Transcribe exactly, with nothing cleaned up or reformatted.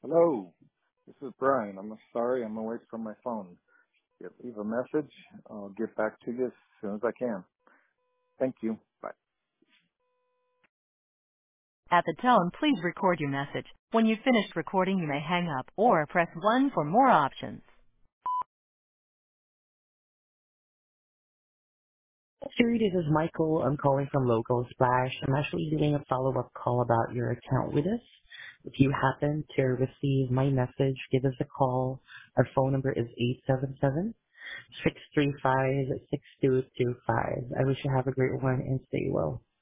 Hello, this is Brian. I'm sorry I'm away from my phone. If you leave a message, I'll get back to you as soon as I can. Thank you. Bye. At the tone, please record your message. When you've finished recording, you may hang up or press one for more options. Siri, this is Michael. I'm calling from Local Splash. I'm actually doing a follow-up call about your account with us. If you happen to receive my message, give us a call. Our phone number is eight seven seven, six three five, six two two five. I wish you have a great one and stay well.